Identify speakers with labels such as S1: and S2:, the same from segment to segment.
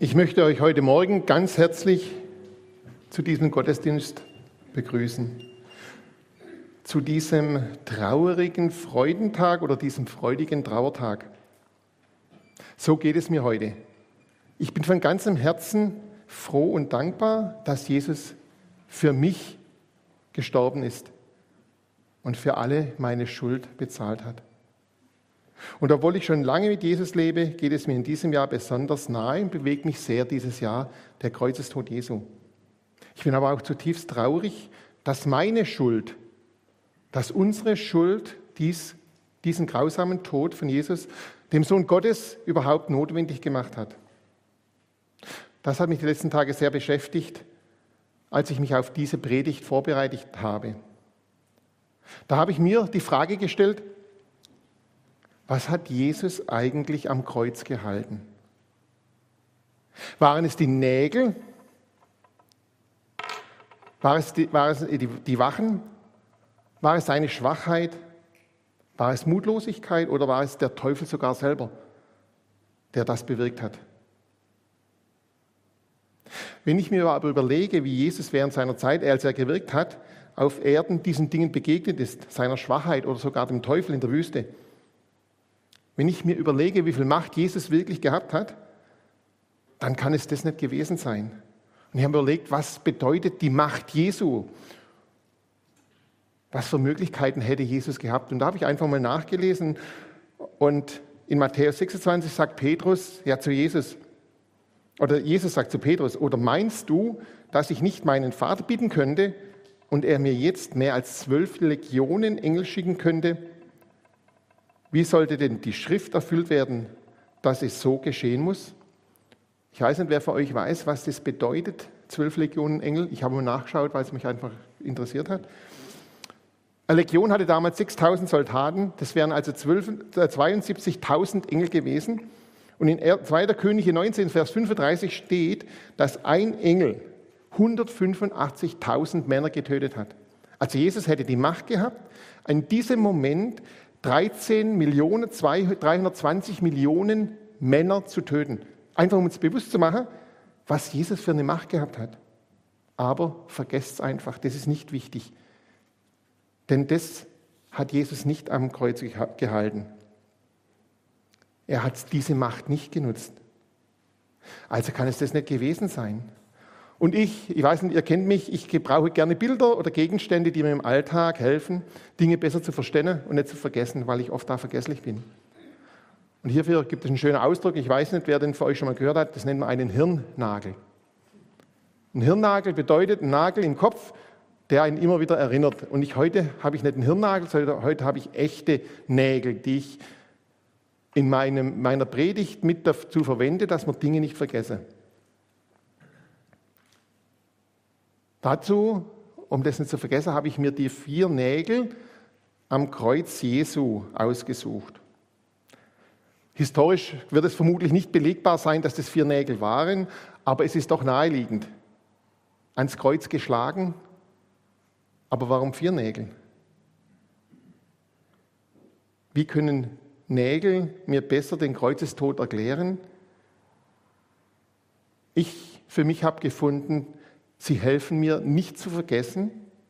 S1: Ich möchte euch heute Morgen ganz herzlich zu diesem Gottesdienst begrüßen. Zu diesem traurigen Freudentag oder diesem freudigen Trauertag. So geht es mir heute. Ich bin von ganzem Herzen froh und dankbar, dass Jesus für mich gestorben ist und für alle meine Schuld bezahlt hat. Und obwohl ich schon lange mit Jesus lebe, geht es mir in diesem Jahr besonders nahe und bewegt mich sehr dieses Jahr der Kreuzestod Jesu. Ich bin aber auch zutiefst traurig, dass meine Schuld, dass unsere Schuld diesen grausamen Tod von Jesus, dem Sohn Gottes, überhaupt notwendig gemacht hat. Das hat mich die letzten Tage sehr beschäftigt, als ich mich auf diese Predigt vorbereitet habe. Da habe ich mir die Frage gestellt, was hat Jesus eigentlich am Kreuz gehalten? Waren es die Nägel? War es die Wachen? War es seine Schwachheit? War es Mutlosigkeit oder war es der Teufel sogar selber, der das bewirkt hat? Wenn ich mir aber überlege, wie Jesus während seiner Zeit, als er gewirkt hat, auf Erden diesen Dingen begegnet ist, seiner Schwachheit oder sogar dem Teufel in der Wüste, wenn ich mir überlege, wie viel Macht Jesus wirklich gehabt hat, dann kann es das nicht gewesen sein. Und ich habe mir überlegt, was bedeutet die Macht Jesu? Was für Möglichkeiten hätte Jesus gehabt? Und da habe ich einfach mal nachgelesen. Und in Matthäus 26 sagt Petrus ja zu Jesus, oder Jesus sagt zu Petrus, oder meinst du, dass ich nicht meinen Vater bitten könnte und er mir jetzt mehr als 12 Legionen Engel schicken könnte? Wie sollte denn die Schrift erfüllt werden, dass es so geschehen muss? Ich weiß nicht, wer von euch weiß, was das bedeutet, 12 Legionen Engel. Ich habe mal nachgeschaut, weil es mich einfach interessiert hat. Eine Legion hatte damals 6.000 Soldaten, das wären also 72.000 Engel gewesen. Und in 2. Könige 19, Vers 35 steht, dass ein Engel 185.000 Männer getötet hat. Also Jesus hätte die Macht gehabt, in diesem Moment 13.320 Millionen Männer zu töten. Einfach um uns bewusst zu machen, was Jesus für eine Macht gehabt hat. Aber vergesst es einfach, das ist nicht wichtig. Denn das hat Jesus nicht am Kreuz gehalten. Er hat diese Macht nicht genutzt. Also kann es das nicht gewesen sein. Und ich weiß nicht, ihr kennt mich, ich gebrauche gerne Bilder oder Gegenstände, die mir im Alltag helfen, Dinge besser zu verstehen und nicht zu vergessen, weil ich oft da vergesslich bin. Und hierfür gibt es einen schönen Ausdruck, ich weiß nicht, wer den von euch schon mal gehört hat, das nennt man einen Hirnnagel. Ein Hirnnagel bedeutet ein Nagel im Kopf, der einen immer wieder erinnert. Und heute habe ich nicht einen Hirnnagel, sondern heute habe ich echte Nägel, die ich in meiner Predigt mit dazu verwende, dass man Dinge nicht vergesse. Dazu, um das nicht zu vergessen, habe ich mir die 4 Nägel am Kreuz Jesu ausgesucht. Historisch wird es vermutlich nicht belegbar sein, dass das 4 Nägel waren, aber es ist doch naheliegend. Ans Kreuz geschlagen, aber warum 4 Nägel? Wie können Nägel mir besser den Kreuzestod erklären? Ich für mich habe gefunden, sie helfen mir nicht zu vergessen,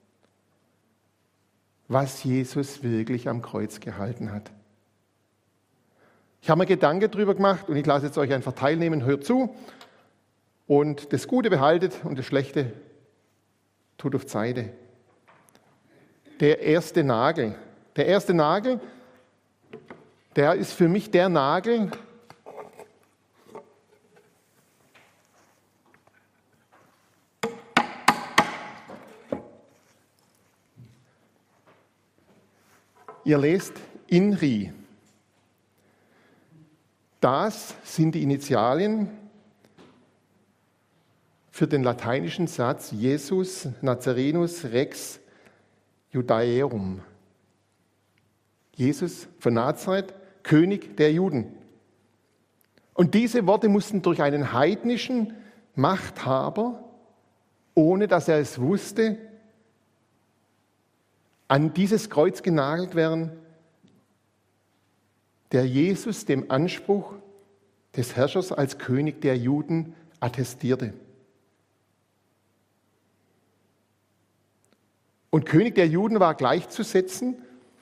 S1: was Jesus wirklich am Kreuz gehalten hat. Ich habe mir Gedanken darüber gemacht und ich lasse jetzt euch einfach teilnehmen, hört zu und das Gute behaltet und das Schlechte tut auf Seite. Der erste Nagel, der ist für mich der Nagel, ihr lest INRI. Das sind die Initialien für den lateinischen Satz Jesus Nazarenus Rex Judaeorum. Jesus von Nazareth, König der Juden. Und diese Worte mussten durch einen heidnischen Machthaber, ohne dass er es wusste, an dieses Kreuz genagelt werden, der Jesus dem Anspruch des Herrschers als König der Juden attestierte. Und König der Juden war gleichzusetzen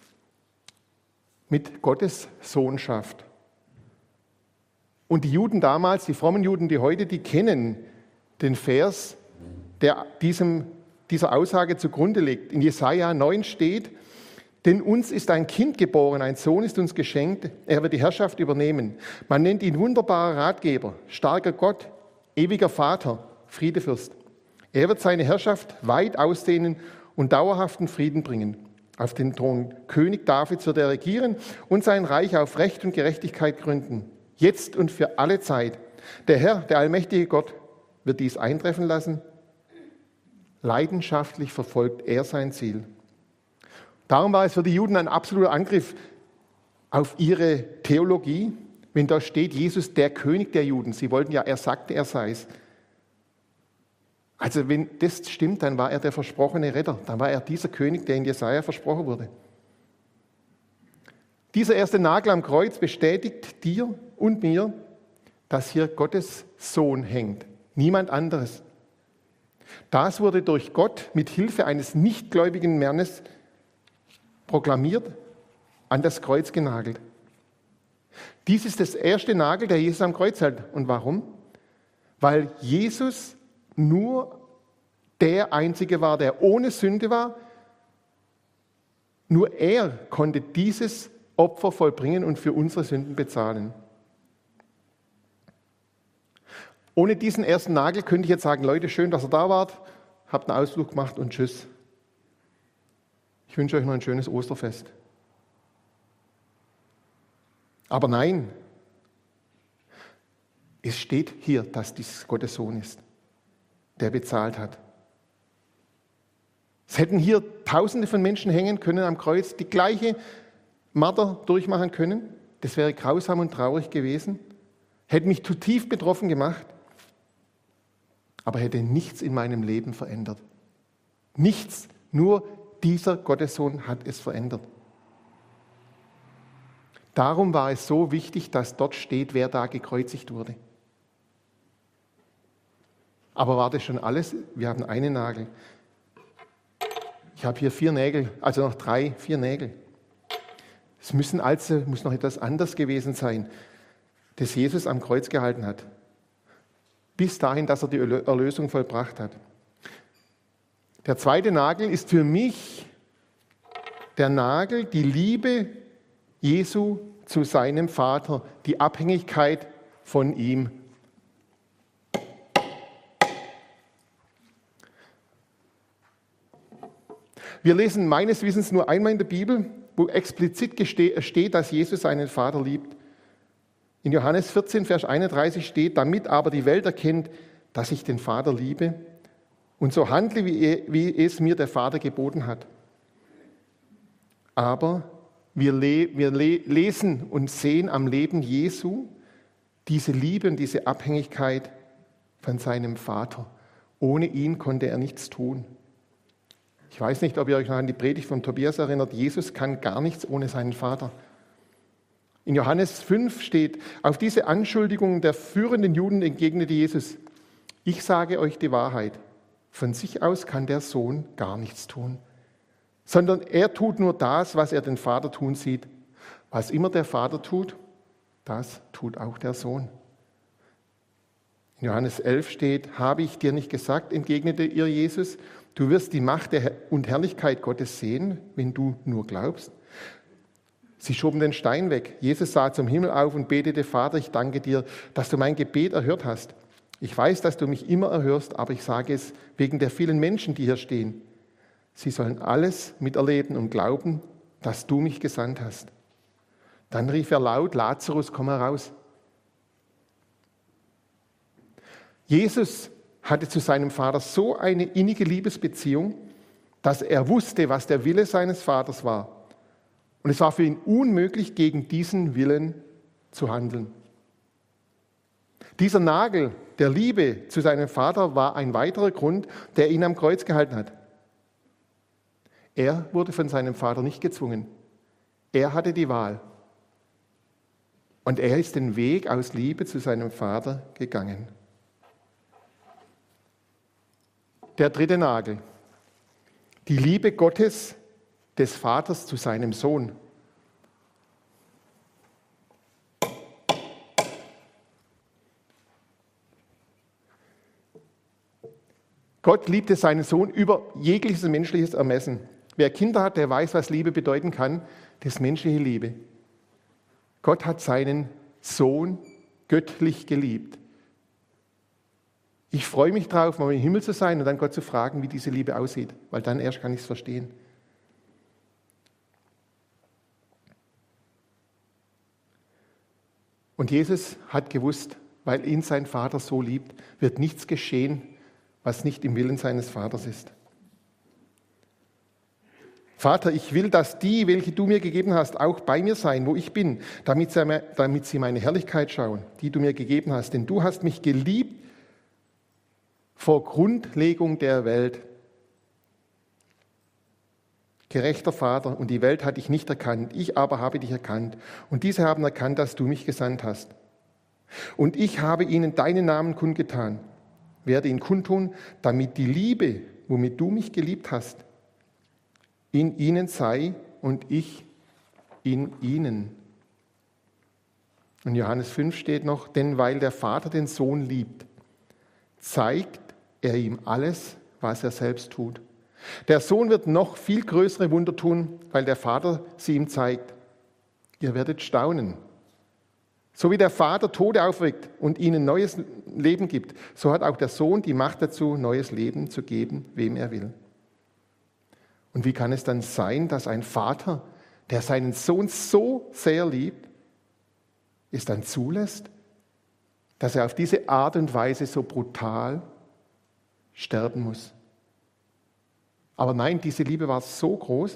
S1: mit Gottes Sohnschaft. Und die Juden damals, die frommen Juden, die heute, die kennen den Vers, der dieser Aussage zugrunde liegt. In Jesaja 9 steht: Denn uns ist ein Kind geboren, ein Sohn ist uns geschenkt, er wird die Herrschaft übernehmen. Man nennt ihn wunderbarer Ratgeber, starker Gott, ewiger Vater, Friedefürst. Er wird seine Herrschaft weit ausdehnen und dauerhaften Frieden bringen. Auf den Thron König Davids wird er regieren und sein Reich auf Recht und Gerechtigkeit gründen, jetzt und für alle Zeit. Der Herr, der allmächtige Gott, wird dies eintreffen lassen. Leidenschaftlich verfolgt er sein Ziel. Darum war es für die Juden ein absoluter Angriff auf ihre Theologie, wenn da steht, Jesus, der König der Juden. Sie wollten ja, er sagte, er sei es. Also wenn das stimmt, dann war er der versprochene Retter. Dann war er dieser König, der in Jesaja versprochen wurde. Dieser erste Nagel am Kreuz bestätigt dir und mir, dass hier Gottes Sohn hängt. Niemand anderes. Das wurde durch Gott mit Hilfe eines nichtgläubigen Mannes proklamiert, an das Kreuz genagelt. Dies ist das erste Nagel, der Jesus am Kreuz hält. Und warum? Weil Jesus nur der Einzige war, der ohne Sünde war. Nur er konnte dieses Opfer vollbringen und für unsere Sünden bezahlen. Ohne diesen ersten Nagel könnte ich jetzt sagen, Leute, schön, dass ihr da wart, habt einen Ausflug gemacht und tschüss. Ich wünsche euch noch ein schönes Osterfest. Aber nein, es steht hier, dass dies Gottes Sohn ist, der bezahlt hat. Es hätten hier Tausende von Menschen hängen können am Kreuz, die gleiche Marter durchmachen können. Das wäre grausam und traurig gewesen, hätte mich zutiefst betroffen gemacht, aber hätte nichts in meinem Leben verändert. Nichts, nur dieser Gottessohn hat es verändert. Darum war es so wichtig, dass dort steht, wer da gekreuzigt wurde. Aber war das schon alles? Wir haben einen Nagel. Ich habe hier 4 Nägel, also noch 4 Nägel. Es muss noch etwas anders gewesen sein, das Jesus am Kreuz gehalten hat. Bis dahin, dass er die Erlösung vollbracht hat. Der zweite Nagel ist für mich der Nagel, die Liebe Jesu zu seinem Vater, die Abhängigkeit von ihm. Wir lesen meines Wissens nur einmal in der Bibel, wo explizit steht, dass Jesus seinen Vater liebt. In Johannes 14, Vers 31 steht, damit aber die Welt erkennt, dass ich den Vater liebe und so handle, wie es mir der Vater geboten hat. Aber wir lesen und sehen am Leben Jesu diese Liebe und diese Abhängigkeit von seinem Vater. Ohne ihn konnte er nichts tun. Ich weiß nicht, ob ihr euch noch an die Predigt von Tobias erinnert. Jesus kann gar nichts ohne seinen Vater. In Johannes 5 steht, auf diese Anschuldigungen der führenden Juden entgegnete Jesus, ich sage euch die Wahrheit, von sich aus kann der Sohn gar nichts tun, sondern er tut nur das, was er den Vater tun sieht. Was immer der Vater tut, das tut auch der Sohn. In Johannes 11 steht, habe ich dir nicht gesagt, entgegnete ihr Jesus, du wirst die Macht und Herrlichkeit Gottes sehen, wenn du nur glaubst. Sie schoben den Stein weg. Jesus sah zum Himmel auf und betete, Vater, ich danke dir, dass du mein Gebet erhört hast. Ich weiß, dass du mich immer erhörst, aber ich sage es wegen der vielen Menschen, die hier stehen. Sie sollen alles miterleben und glauben, dass du mich gesandt hast. Dann rief er laut, Lazarus, komm heraus. Jesus hatte zu seinem Vater so eine innige Liebesbeziehung, dass er wusste, was der Wille seines Vaters war. Und es war für ihn unmöglich, gegen diesen Willen zu handeln. Dieser Nagel der Liebe zu seinem Vater war ein weiterer Grund, der ihn am Kreuz gehalten hat. Er wurde von seinem Vater nicht gezwungen. Er hatte die Wahl. Und er ist den Weg aus Liebe zu seinem Vater gegangen. der dritte Nagel. Die Liebe Gottes, des Vaters zu seinem Sohn. Gott liebte seinen Sohn über jegliches menschliches Ermessen. Wer Kinder hat, der weiß, was Liebe bedeuten kann. Das ist menschliche Liebe. Gott hat seinen Sohn göttlich geliebt. Ich freue mich drauf, mal im Himmel zu sein und dann Gott zu fragen, wie diese Liebe aussieht, weil dann erst kann ich es verstehen. Und Jesus hat gewusst, weil ihn sein Vater so liebt, wird nichts geschehen, was nicht im Willen seines Vaters ist. Vater, ich will, dass die, welche du mir gegeben hast, auch bei mir sein, wo ich bin, damit sie meine Herrlichkeit schauen, die du mir gegeben hast. Denn du hast mich geliebt vor Grundlegung der Welt. Gerechter Vater, und die Welt hat dich nicht erkannt, ich aber habe dich erkannt. Und diese haben erkannt, dass du mich gesandt hast. Und ich habe ihnen deinen Namen kundgetan, werde ihn kundtun, damit die Liebe, womit du mich geliebt hast, in ihnen sei und ich in ihnen. In Johannes 5 steht noch, denn weil der Vater den Sohn liebt, zeigt er ihm alles, was er selbst tut. Der Sohn wird noch viel größere Wunder tun, weil der Vater sie ihm zeigt. Ihr werdet staunen. So wie der Vater Tote aufweckt und ihnen neues Leben gibt, so hat auch der Sohn die Macht dazu, neues Leben zu geben, wem er will. Und wie kann es dann sein, dass ein Vater, der seinen Sohn so sehr liebt, es dann zulässt, dass er auf diese Art und Weise so brutal sterben muss? Aber nein, diese Liebe war so groß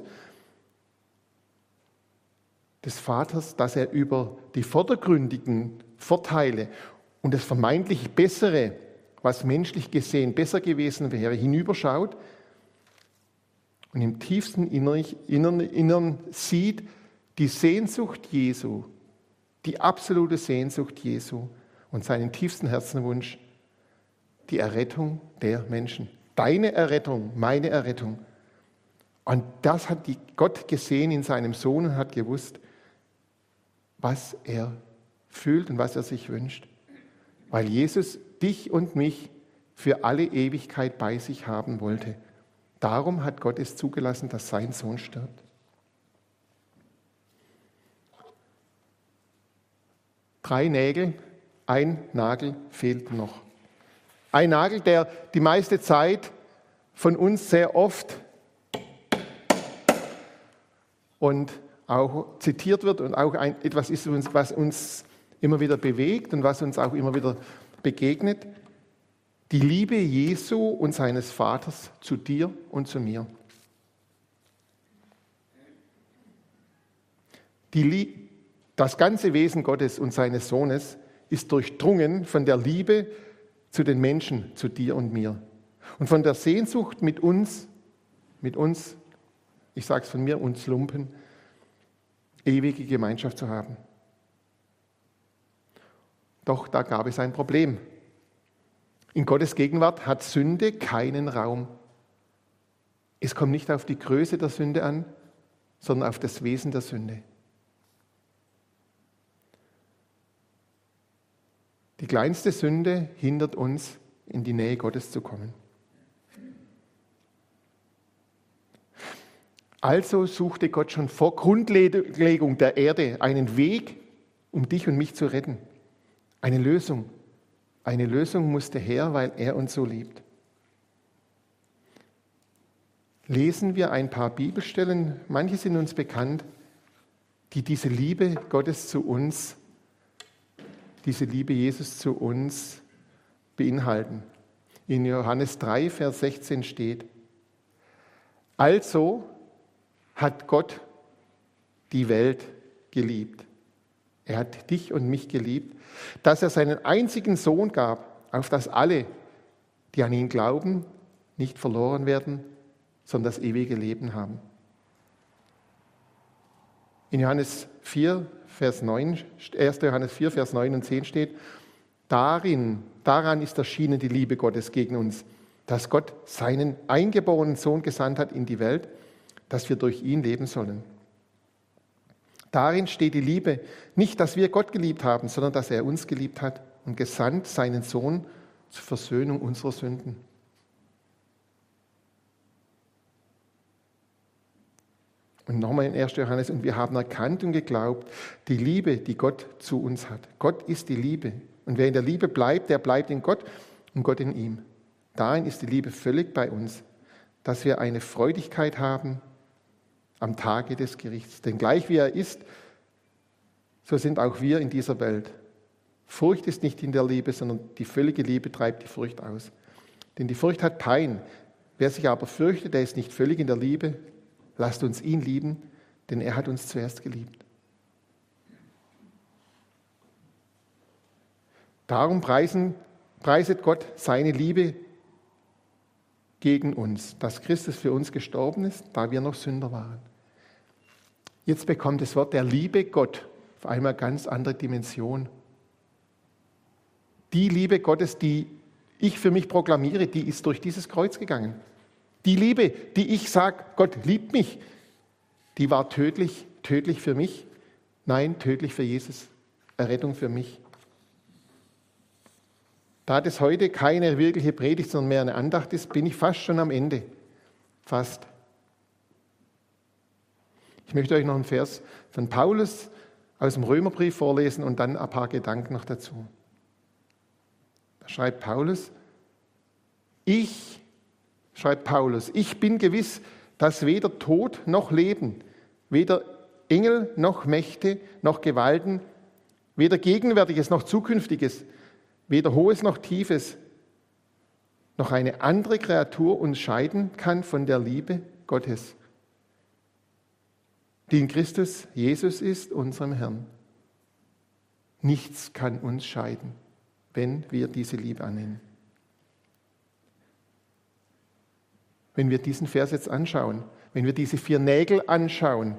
S1: des Vaters, dass er über die vordergründigen Vorteile und das vermeintlich Bessere, was menschlich gesehen besser gewesen wäre, hinüberschaut und im tiefsten Innern sieht die Sehnsucht Jesu, die absolute Sehnsucht Jesu und seinen tiefsten Herzenwunsch, die Errettung der Menschen. Deine Errettung, meine Errettung. Und das hat Gott gesehen in seinem Sohn und hat gewusst, was er fühlt und was er sich wünscht. Weil Jesus dich und mich für alle Ewigkeit bei sich haben wollte. Darum hat Gott es zugelassen, dass sein Sohn stirbt. Drei Nägel, ein Nagel fehlt noch. Ein Nagel, der die meiste Zeit von uns sehr oft und auch zitiert wird und auch etwas ist, was uns immer wieder bewegt und was uns auch immer wieder begegnet. Die Liebe Jesu und seines Vaters zu dir und zu mir. Das ganze Wesen Gottes und seines Sohnes ist durchdrungen von der Liebe zu den Menschen, zu dir und mir. Und von der Sehnsucht mit uns, ich sage es von mir, uns Lumpen, ewige Gemeinschaft zu haben. Doch da gab es ein Problem. In Gottes Gegenwart hat Sünde keinen Raum. Es kommt nicht auf die Größe der Sünde an, sondern auf das Wesen der Sünde. Die kleinste Sünde hindert uns, in die Nähe Gottes zu kommen. Also suchte Gott schon vor Grundlegung der Erde einen Weg, um dich und mich zu retten. Eine Lösung. Eine Lösung musste her, weil er uns so liebt. Lesen wir ein paar Bibelstellen, manche sind uns bekannt, die diese Liebe Gottes zu uns, diese Liebe Jesus zu uns beinhalten. In Johannes 3, Vers 16 steht: Also hat Gott die Welt geliebt. Er hat dich und mich geliebt, dass er seinen einzigen Sohn gab, auf dass alle, die an ihn glauben, nicht verloren werden, sondern das ewige Leben haben. In Johannes 4, Vers 9, 1. Johannes 4, Vers 9 und 10 steht: Daran ist erschienen die Liebe Gottes gegen uns, dass Gott seinen eingeborenen Sohn gesandt hat in die Welt, dass wir durch ihn leben sollen. Darin steht die Liebe, nicht, dass wir Gott geliebt haben, sondern dass er uns geliebt hat und gesandt seinen Sohn zur Versöhnung unserer Sünden. Und nochmal in 1. Johannes, und wir haben erkannt und geglaubt, die Liebe, die Gott zu uns hat. Gott ist die Liebe. Und wer in der Liebe bleibt, der bleibt in Gott und Gott in ihm. Darin ist die Liebe völlig bei uns, dass wir eine Freudigkeit haben am Tage des Gerichts. Denn gleich wie er ist, so sind auch wir in dieser Welt. Furcht ist nicht in der Liebe, sondern die völlige Liebe treibt die Furcht aus. Denn die Furcht hat Pein. Wer sich aber fürchtet, der ist nicht völlig in der Liebe. Lasst uns ihn lieben, denn er hat uns zuerst geliebt. Darum preiset Gott seine Liebe gegen uns, dass Christus für uns gestorben ist, da wir noch Sünder waren. Jetzt bekommt das Wort der Liebe Gott auf einmal eine ganz andere Dimension. Die Liebe Gottes, die ich für mich proklamiere, die ist durch dieses Kreuz gegangen. Die Liebe, die ich sage, Gott liebt mich, die war tödlich für mich. Nein, tödlich für Jesus. Errettung für mich. Da das heute keine wirkliche Predigt, sondern mehr eine Andacht ist, bin ich fast schon am Ende. Fast. Ich möchte euch noch einen Vers von Paulus aus dem Römerbrief vorlesen und dann ein paar Gedanken noch dazu. Da schreibt Paulus, ich bin gewiss, dass weder Tod noch Leben, weder Engel noch Mächte noch Gewalten, weder Gegenwärtiges noch Zukünftiges, weder Hohes noch Tiefes, noch eine andere Kreatur uns scheiden kann von der Liebe Gottes, die in Christus Jesus ist, unserem Herrn. Nichts kann uns scheiden, wenn wir diese Liebe annehmen. Wenn wir diesen Vers jetzt anschauen, wenn wir diese 4 Nägel anschauen,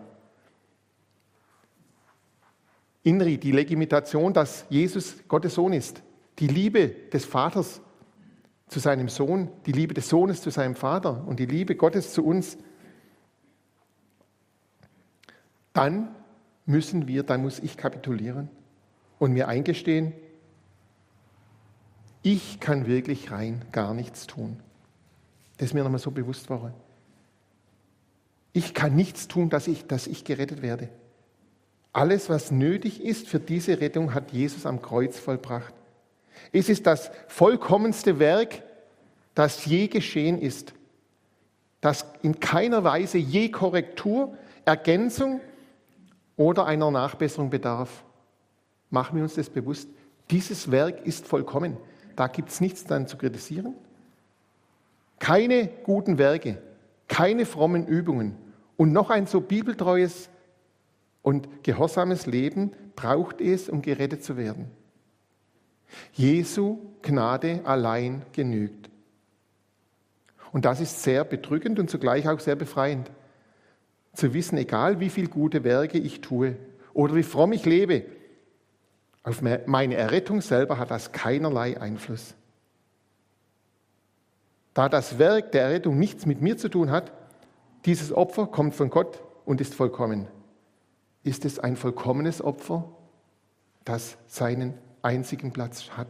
S1: Inri, die Legitimation, dass Jesus Gottes Sohn ist, die Liebe des Vaters zu seinem Sohn, die Liebe des Sohnes zu seinem Vater und die Liebe Gottes zu uns, dann muss ich kapitulieren und mir eingestehen, ich kann wirklich rein gar nichts tun. Das ist mir nochmal so bewusst worden. Ich kann nichts tun, dass ich gerettet werde. Alles, was nötig ist für diese Rettung, hat Jesus am Kreuz vollbracht. Es ist das vollkommenste Werk, das je geschehen ist, das in keiner Weise je Korrektur, Ergänzung oder einer Nachbesserung bedarf. Machen wir uns das bewusst. Dieses Werk ist vollkommen. Da gibt es nichts dann zu kritisieren. Keine guten Werke, keine frommen Übungen und noch ein so bibeltreues und gehorsames Leben braucht es, um gerettet zu werden. Jesu Gnade allein genügt. Und das ist sehr bedrückend und zugleich auch sehr befreiend. Zu wissen, egal wie viele gute Werke ich tue oder wie fromm ich lebe, auf meine Errettung selber hat das keinerlei Einfluss. Da das Werk der Errettung nichts mit mir zu tun hat, dieses Opfer kommt von Gott und ist vollkommen. Ist es ein vollkommenes Opfer, das seinen einzigen Platz hat?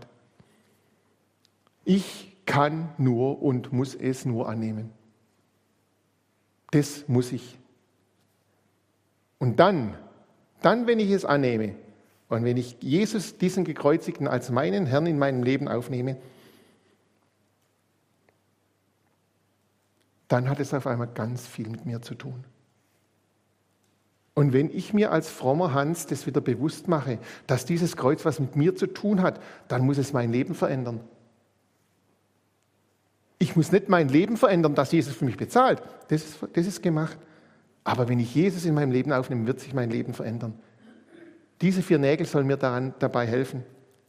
S1: Ich kann nur und muss es nur annehmen. Das muss ich. Und dann, wenn ich es annehme und wenn ich Jesus, diesen Gekreuzigten, als meinen Herrn in meinem Leben aufnehme, dann hat es auf einmal ganz viel mit mir zu tun. Und wenn ich mir als frommer Hans das wieder bewusst mache, dass dieses Kreuz was mit mir zu tun hat, dann muss es mein Leben verändern. Ich muss nicht mein Leben verändern, dass Jesus für mich bezahlt. Das ist gemacht. Aber wenn ich Jesus in meinem Leben aufnehme, wird sich mein Leben verändern. Diese 4 Nägel sollen mir dabei helfen.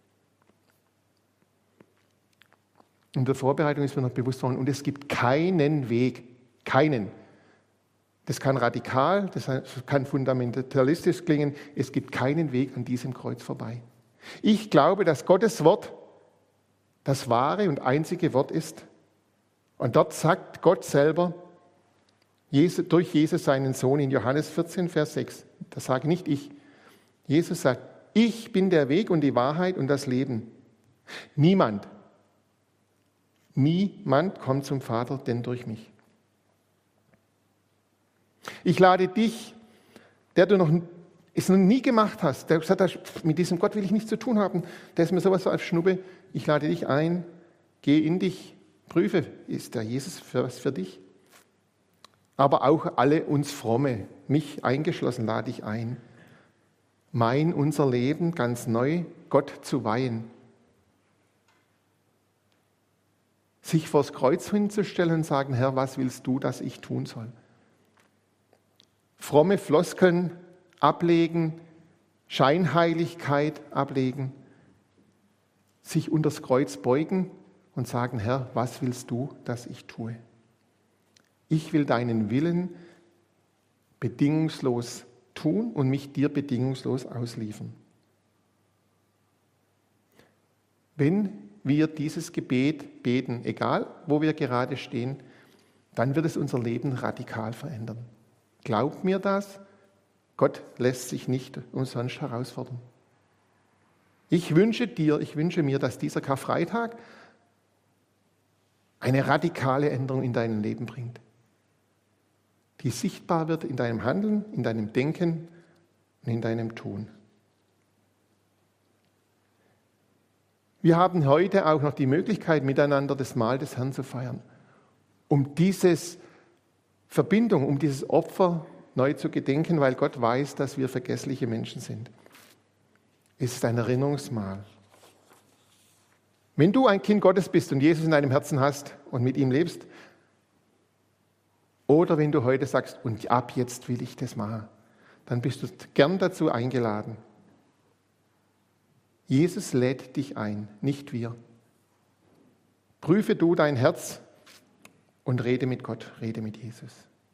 S1: In der Vorbereitung ist mir noch bewusst worden, und es gibt keinen Weg, keinen. Das kann radikal, das kann fundamentalistisch klingen, es gibt keinen Weg an diesem Kreuz vorbei. Ich glaube, dass Gottes Wort das wahre und einzige Wort ist, Und dort sagt Gott selber, durch Jesus seinen Sohn in Johannes 14, Vers 6, das sage nicht ich, Jesus sagt, ich bin der Weg und die Wahrheit und das Leben. Niemand kommt zum Vater, denn durch mich. Ich lade dich, der du es noch nie gemacht hast, der gesagt hat, mit diesem Gott will ich nichts zu tun haben, der ist mir sowas so als Schnuppe, ich lade dich ein, geh in dich, prüfe, ist der Jesus was für dich? Aber auch alle uns Fromme, mich eingeschlossen, lade ich ein, unser Leben ganz neu Gott zu weihen. Sich vors Kreuz hinzustellen und sagen, Herr, was willst du, dass ich tun soll? Fromme Floskeln ablegen, Scheinheiligkeit ablegen, sich unters Kreuz beugen und sagen, Herr, was willst du, dass ich tue? Ich will deinen Willen bedingungslos tun und mich dir bedingungslos ausliefern. Wenn wir dieses Gebet beten, egal wo wir gerade stehen, dann wird es unser Leben radikal verändern. Glaub mir das, Gott lässt sich nicht umsonst herausfordern. Ich wünsche mir, dass dieser Karfreitag eine radikale Änderung in deinem Leben bringt, die sichtbar wird in deinem Handeln, in deinem Denken und in deinem Tun. Wir haben heute auch noch die Möglichkeit, miteinander das Mahl des Herrn zu feiern, um diese Verbindung, um dieses Opfer neu zu gedenken, weil Gott weiß, dass wir vergessliche Menschen sind. Es ist ein Erinnerungsmahl. Wenn du ein Kind Gottes bist und Jesus in deinem Herzen hast und mit ihm lebst, oder wenn du heute sagst, und ab jetzt will ich das machen, dann bist du gern dazu eingeladen. Jesus lädt dich ein, nicht wir. Prüfe du dein Herz und rede mit Gott, rede mit Jesus.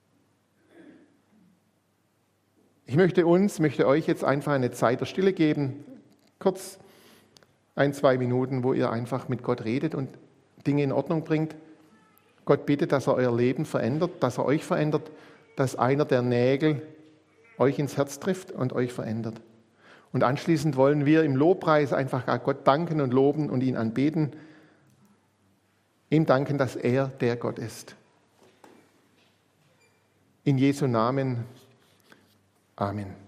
S1: Ich möchte euch jetzt einfach eine Zeit der Stille geben, kurz 1-2 Minuten, wo ihr einfach mit Gott redet und Dinge in Ordnung bringt. Gott bittet, dass er euer Leben verändert, dass er euch verändert, dass einer der Nägel euch ins Herz trifft und euch verändert. Und anschließend wollen wir im Lobpreis einfach Gott danken und loben und ihn anbeten, ihm danken, dass er der Gott ist. In Jesu Namen. Amen.